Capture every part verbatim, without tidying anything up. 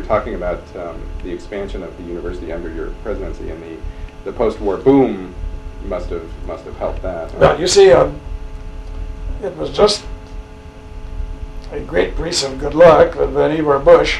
talking about um, the expansion of the university under your presidency, and the, the post-war boom must have must have helped that. Huh? Well, you see, um, it was just a great piece of good luck that Vannevar Bush,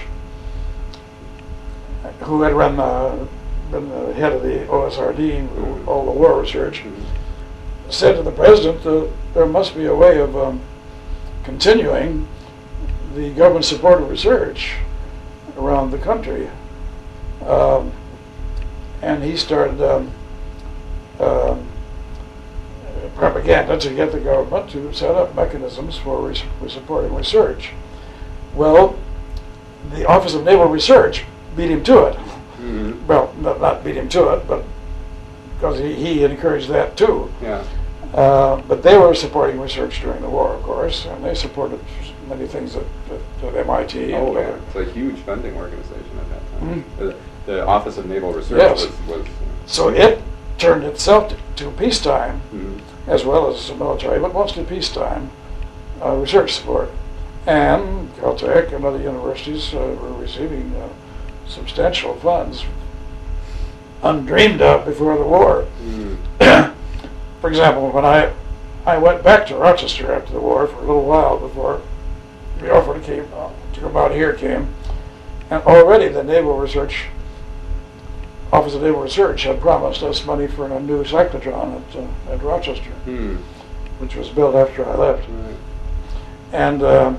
who had run uh, been the head of the O S R D, mm-hmm. all the war research, mm-hmm. said to the president that there must be a way of um, continuing the government-supported research around the country. Um, and he started um, uh, propaganda to get the government to set up mechanisms for, res for supporting research. Well, the Office of Naval Research beat him to it. Mm-hmm. Well, not, not beat him to it, but because he, he encouraged that too. Yeah. Uh, but they were supporting research during the war, of course, and they supported many things at, at, at M I T. Oh, and yeah. It's a huge funding organization at that time. Mm-hmm. the, the Office of Naval Research yes. was, was... So it turned itself to, to peacetime, mm-hmm. as well as military, but mostly peacetime, uh, research support. And Caltech and other universities uh, were receiving uh, substantial funds, undreamed of before the war. Mm. For example, when I I went back to Rochester after the war for a little while before the offer came uh, to come out here came, and already the Naval Research Office of Naval Research had promised us money for a new cyclotron at uh, at Rochester, mm. which was built after I left. Right. And uh,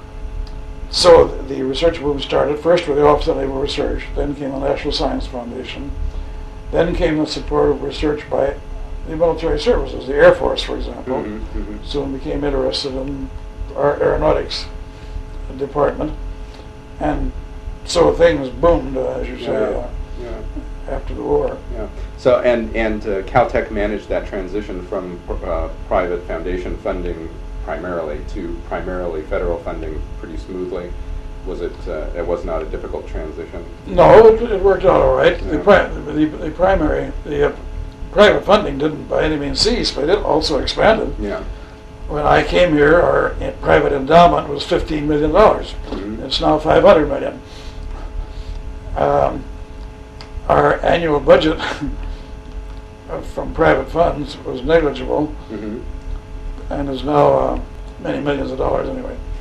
so the research boom started first with the Office of Naval Research, then came the National Science Foundation, then came the support of research by the military services, the Air Force, for example, mm-hmm, mm-hmm. soon became interested in our aeronautics department, and so things boomed, uh, as you say, yeah. Uh, yeah. after the war. Yeah. So and and uh, Caltech managed that transition from uh, private foundation funding primarily to primarily federal funding pretty smoothly. Was it? Uh, it was not a difficult transition. No, it, it worked out all right. Yeah. The, pri the, the primary, the uh, private funding didn't by any means cease, but it also expanded. Yeah. When I came here, our private endowment was fifteen million dollars. Mm-hmm. It's now five hundred million dollars. Um, our annual budget from private funds was negligible, mm-hmm. and is now uh, many millions of dollars anyway.